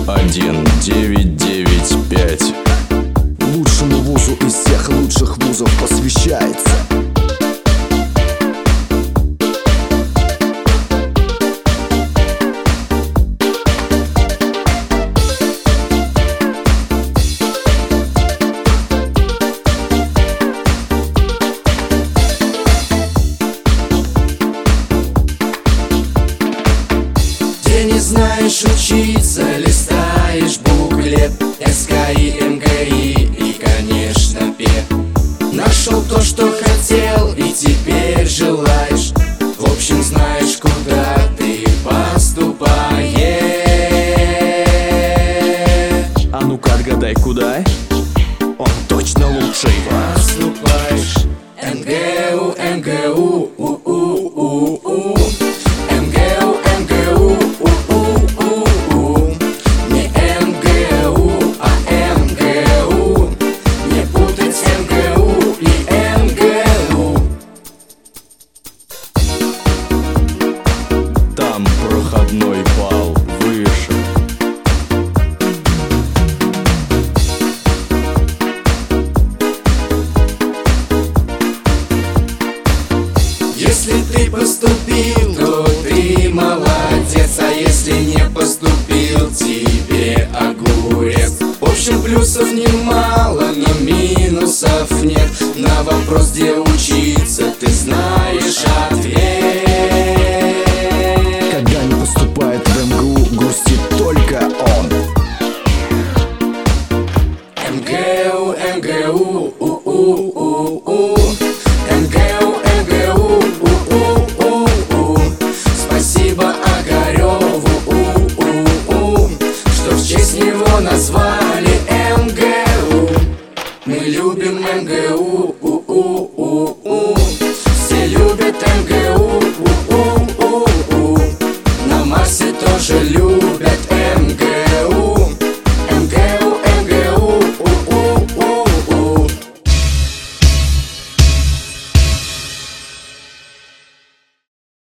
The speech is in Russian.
1995. Лучшему вузу из всех лучших вузов посвящается. Не знаешь учиться, листаешь буклет СКИ, МГИ и, конечно, ПЕ. Нашел то, что хотел, и теперь желаешь. В общем, знаешь, куда ты поступаешь. А ну-ка отгадай, куда? Он точно лучший. Поступаешь МГУ, МГУ, МГУ, МГУ, не МГУ, а МГУ. Не путать МГУ и МГУ. Там проходной балл выше. Если ты поступил, то ты молодец. А если не поступил, тебе огурец. В общем, плюсов немало, но минусов нет. На вопрос, где учиться, ты знаешь ответ. Когда не поступает в МГУ, грустит только он. МГУ, МГУ, МГУ, МГУ, спасибо Огареву, что в честь него назвали